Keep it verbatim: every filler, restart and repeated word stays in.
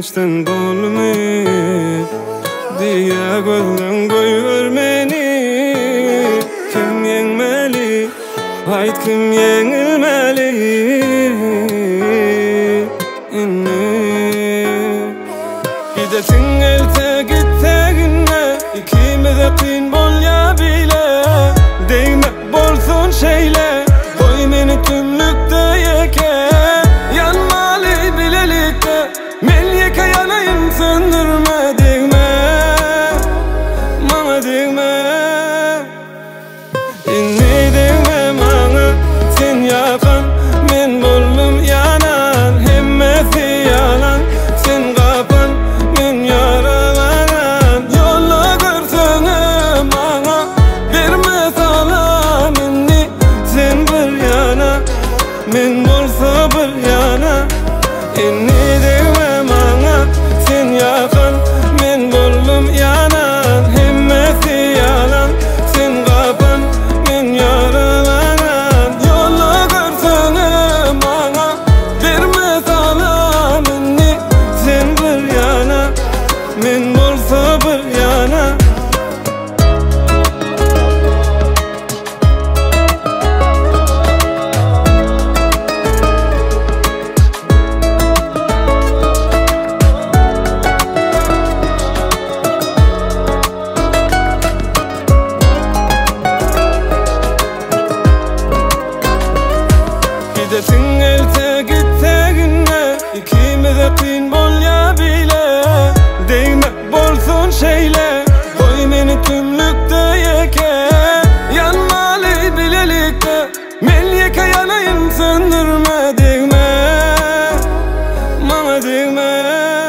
geçten bolmy diye gözden koyur meni. Kim yengmeli, hayt kim yengilmeli? Gidesin elte gitteginne, ikimiz de kıyın bol ya bile. Değme bolsun şeyle, koy meni tümlükte yeke. Yanmalı bilelikte, men yeke yanayım söndürme. Digme, mama digme. İnni digme bana, sen yakan, men boldum yanan. Hemmesi yalan, sen kapan, men yaralanan. Yolla görsene bana, verme salam inni. Sen bir yana, men bolsa bir yana. İnni digme bana, sen yakan, men boldum yanan. Hemmesi yalan, sen kapan, men yaralanan. Yolla görsene bana, verme salam inni. Sen bir yana, men bolsa bir yana. Gidesin elte gitteginne, ikimiz de kıyın bol ya bile. Değme bolsun şeyle, koy meni tümlükte yeke. Yanmalı bilelikte, men yeke yanayım söndürme. Digme, mama digme.